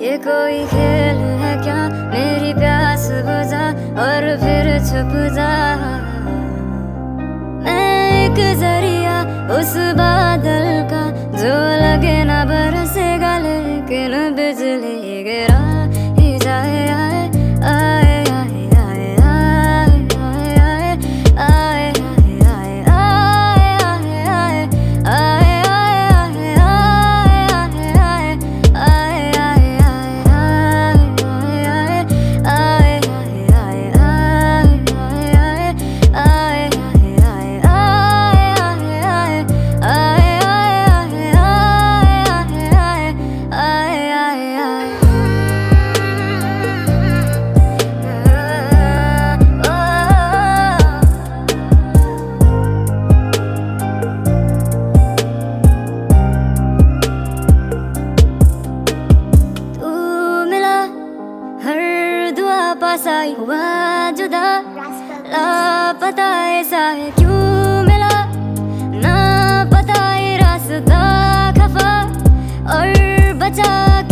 ये कोई खेल है क्या, मेरी प्यास बुझा और फिर छुप जा। मैं एक जरिया उस बादल का जो लगे ना बरसेगा, लेकिन बिजली गिरा ही जाए। आए आए आए आए आए आए आए आए आए आए पास आई हुआ जुदा, लापता ऐसा है क्यों मिला ना पता, ये रास्ता खफा और बचा